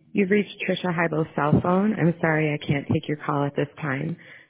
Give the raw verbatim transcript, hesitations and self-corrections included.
You've reached Trisha Heibel's cell phone. I'm sorry I can't take your call at this time.